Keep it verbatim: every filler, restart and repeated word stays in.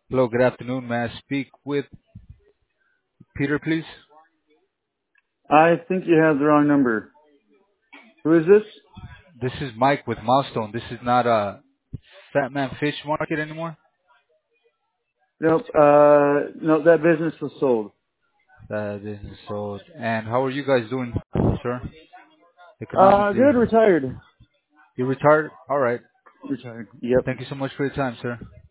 Hello, good afternoon. May I speak with Peter, please? I think you have the wrong number. Who is this? This is Mike with Milestone. This is not a Fat Man Fish Market anymore. Nope. Uh, no, that business was sold. That is so. And how are you guys doing, sir? Uh, Economically, good. Retired. you retired? All right. Retired. Yep. Thank you so much for your time, sir.